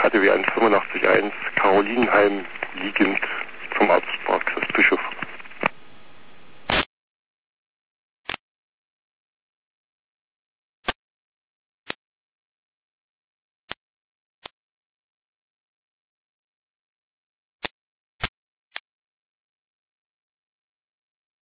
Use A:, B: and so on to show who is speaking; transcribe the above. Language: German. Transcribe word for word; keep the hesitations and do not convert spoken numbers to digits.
A: K D W eins fünfundachtzig eins, Karolinenheim liegend, zum Arzt sprach Christ Bischof.